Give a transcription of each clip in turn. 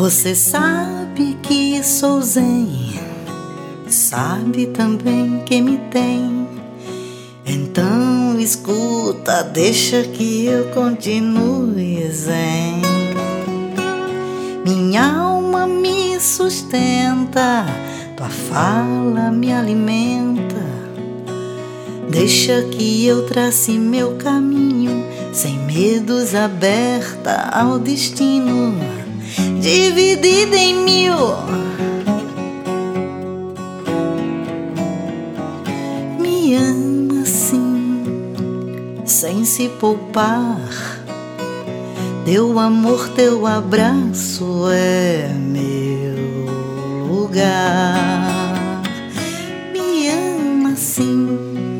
Você sabe que sou zen, sabe também que me tem. Então escuta, deixa que eu continue zen. Minha alma me sustenta, tua fala me alimenta. Deixa que eu trace meu caminho, sem medos, aberta ao destino, dividida em mil. Me ama assim, sem se poupar. Teu amor, teu abraço é meu lugar. Me ama assim,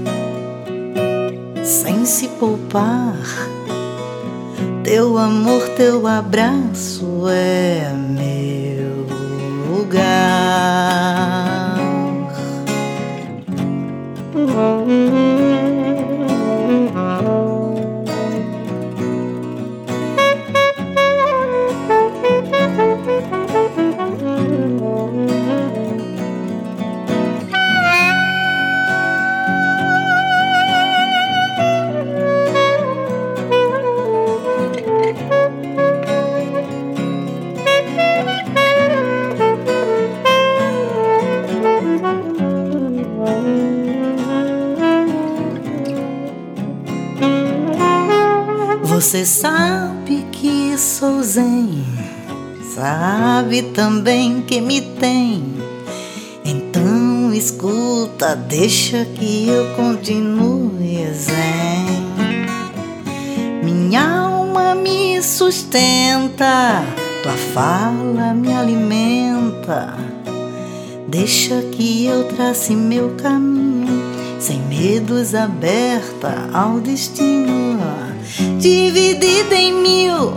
sem se poupar. Teu amor, teu abraço é meu lugar. Você sabe que sou zen, sabe também que me tem. Então escuta, deixa que eu continue zen. Minha alma me sustenta, tua fala me alimenta. Deixa que eu trace meu caminho, sem medos, aberta ao destino, dividida em mil.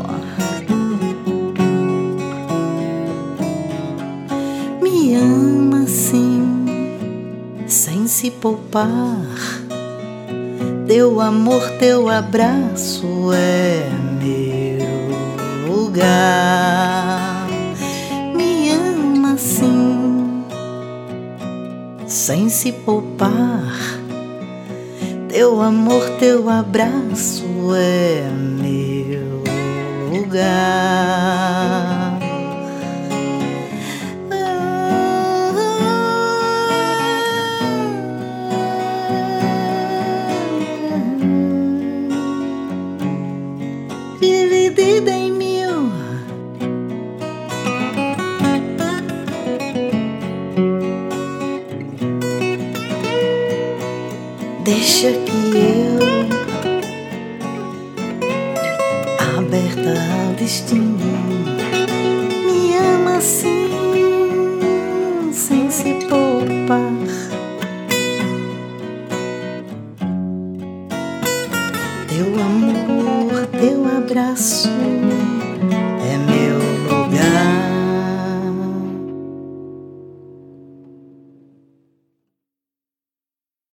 Me ama assim, sem se poupar. Teu amor, teu abraço é meu lugar. Me ama assim, sem se poupar. Teu amor, teu abraço é meu lugar. Dividida em mil. Deixa que eu, aberta ao destino, me ama assim, sem se poupar. Teu amor, teu abraço